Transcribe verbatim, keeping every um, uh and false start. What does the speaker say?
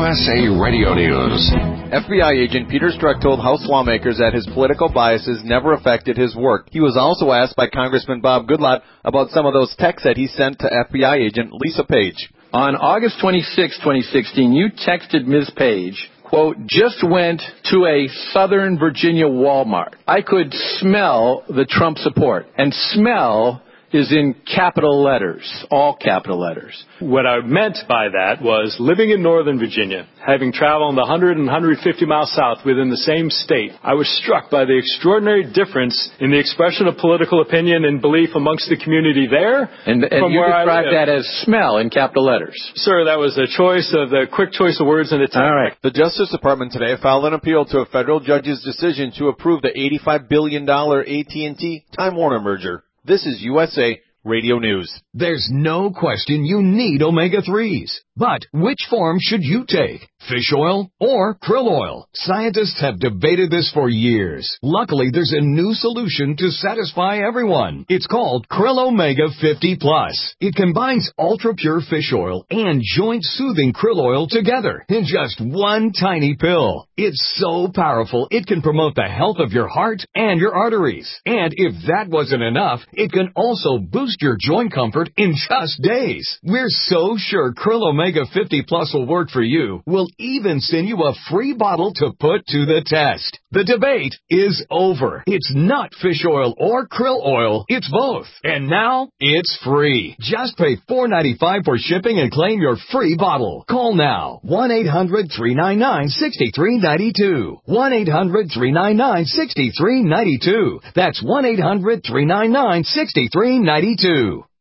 S A Radio News. F B I agent Peter Strzok told House lawmakers that his political biases never affected his work. He was also asked by Congressman Bob Goodlatte about some of those texts that he sent to F B I agent Lisa Page. On August twenty-sixth, twenty sixteen, you texted Miz Page, quote, just went to a Southern Virginia Walmart. I could smell the Trump support. And smell is in capital letters, all capital letters. What I meant by that was living in Northern Virginia, having traveled one hundred and one hundred fifty miles south within the same state, I was struck by the extraordinary difference in the expression of political opinion and belief amongst the community there. And, and you described that as smell in capital letters. Sir, that was a choice of the quick choice of words in a time. All right. The Justice Department today filed an appeal to a federal judge's decision to approve the eighty-five billion dollars A T and T Time Warner merger. This is U S A Radio News. There's no question you need omega threes. But which form should you take? Fish oil or krill oil? Scientists have debated this for years. Luckily, there's a new solution to satisfy everyone. It's called Krill Omega fifty plus. It combines ultra-pure fish oil and joint-soothing krill oil together in just one tiny pill. It's so powerful, it can promote the health of your heart and your arteries. And if that wasn't enough, it can also boost your joint comfort in just days. We're so sure Krill Omega fifty plus will work for you. We'll even send you a free bottle to put to the test. The debate is over. It's not fish oil or krill oil. It's both. And now it's free. Just pay four dollars and ninety-five cents for shipping and claim your free bottle. Call now. one eight hundred three nine nine six three nine two. one eight hundred three nine nine six three nine two. That's one eight hundred three nine nine six three nine two.